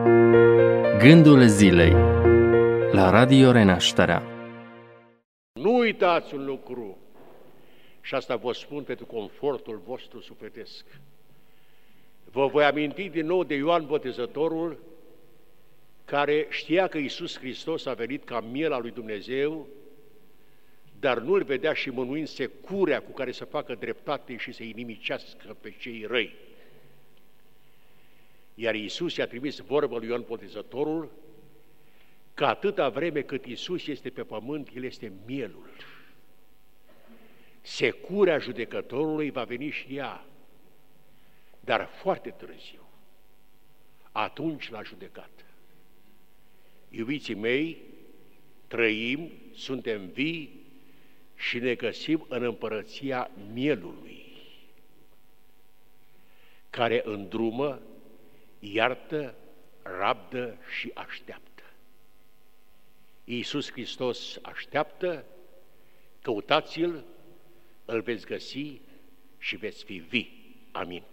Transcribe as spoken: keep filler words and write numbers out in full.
Gândul zilei la Radio Renașterea. Nu uitați un lucru, și asta vă spun pentru confortul vostru sufletesc. Vă voi aminti din nou de Ioan Botezătorul, care știa că Iisus Hristos a venit ca miel al lui Dumnezeu, dar nu-L vedea și mânuind securea cu care să facă dreptate și să-i nimicească pe cei răi. Iar Iisus i-a trimis vorba lui Ioan Botezătorul că atâta vreme cât Iisus este pe pământ, El este mielul. Securea judecătorului va veni și ea, dar foarte târziu, atunci la judecată. Iubiții mei, trăim, suntem vii și ne găsim în împărăția mielului, care îndrumă, iartă, rabdă și așteaptă. Iisus Hristos așteaptă, căutați-L, îl veți găsi și veți fi vii. Amin.